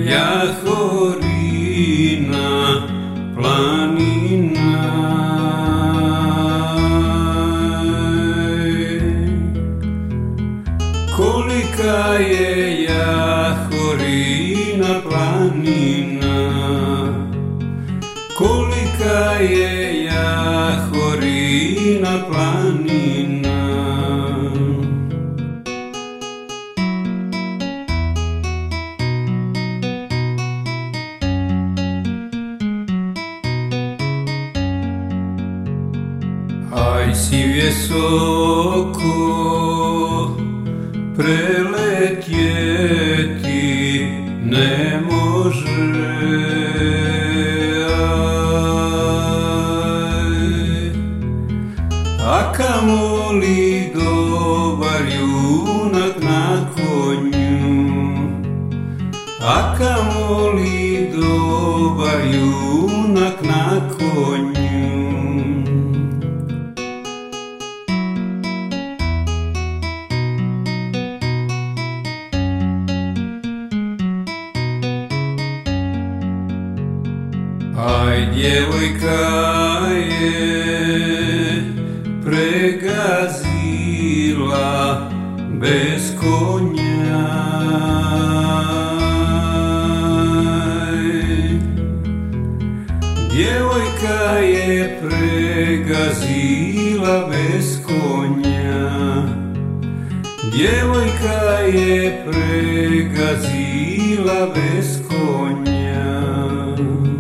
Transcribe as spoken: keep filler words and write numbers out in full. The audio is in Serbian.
Jahorina planina, kolika je Jahorina planina, kolika je Jahorina planina. Aj si visoko preletjeti ne može, a kamoli dobar junak na konju, a kamoli dobar junak na konju. Aj, djevojka je pregazila bez konja, djevojka je pregazila bez konja, djevojka je pregazila bez konja.